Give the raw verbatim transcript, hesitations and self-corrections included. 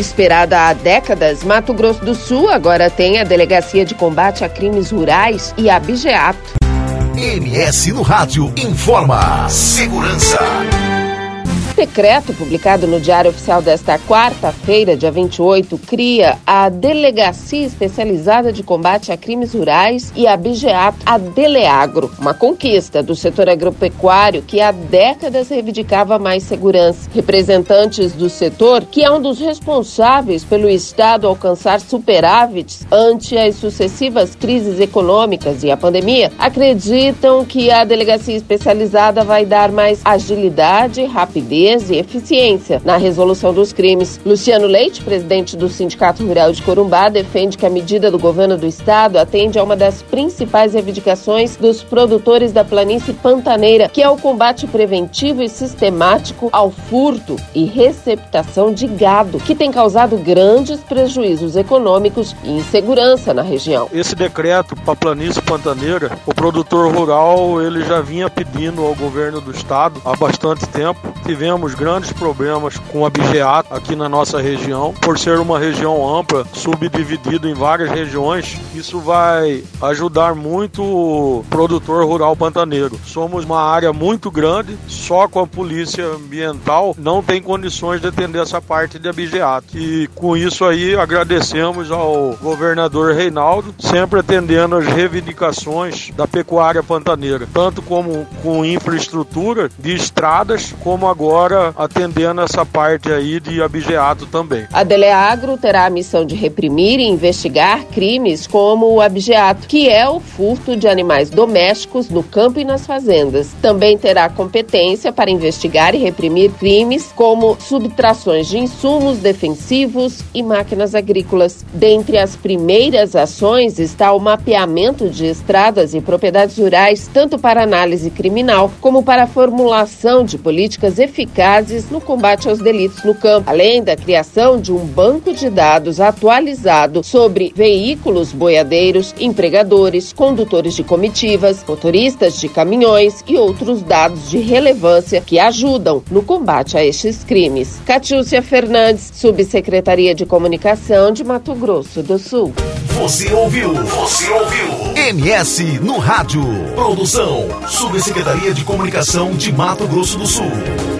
Esperada há décadas, Mato Grosso do Sul agora tem a Delegacia de Combate a Crimes Rurais e a Abigeato. M S no Rádio informa segurança. Decreto publicado no Diário Oficial desta quarta-feira, dia vinte e oito, cria a Delegacia Especializada de Combate a Crimes Rurais e a Abigeato, a Deleagro, uma conquista do setor agropecuário que há décadas reivindicava mais segurança. Representantes do setor, que é um dos responsáveis pelo Estado alcançar superávites ante as sucessivas crises econômicas e a pandemia, acreditam que a Delegacia Especializada vai dar mais agilidade, rapidez e eficiência na resolução dos crimes. Luciano Leite, presidente do Sindicato Rural de Corumbá, defende que a medida do governo do estado atende a uma das principais reivindicações dos produtores da planície pantaneira, que é o combate preventivo e sistemático ao furto e receptação de gado, que tem causado grandes prejuízos econômicos e insegurança na região. Esse decreto para a planície pantaneira, o produtor rural ele já vinha pedindo ao governo do estado há bastante tempo. Tivemos grandes problemas com a Abigeato aqui na nossa região, por ser uma região ampla, subdividida em várias regiões. Isso vai ajudar muito o produtor rural pantaneiro. Somos uma área muito grande, só com a polícia ambiental não tem condições de atender essa parte de Abigeato. E com isso aí agradecemos ao governador Reinaldo, sempre atendendo as reivindicações da pecuária pantaneira, tanto como com infraestrutura de estradas, como agora atendendo essa parte aí de Abigeato também. A Deleagro terá a missão de reprimir e investigar crimes como o Abigeato, que é o furto de animais domésticos no campo e nas fazendas. Também terá competência para investigar e reprimir crimes como subtrações de insumos defensivos e máquinas agrícolas. Dentre as primeiras ações está o mapeamento de estradas e propriedades rurais, tanto para análise criminal como para a formulação de políticas eficazes no combate aos delitos no campo, além da criação de um banco de dados atualizado sobre veículos boiadeiros, empregadores, condutores de comitivas, motoristas de caminhões e outros dados de relevância que ajudam no combate a estes crimes. Catiúcia Fernandes, Subsecretaria de Comunicação de Mato Grosso do Sul. Você ouviu? Você ouviu? M S no Rádio. Produção, Subsecretaria de Comunicação de Mato Grosso do Sul.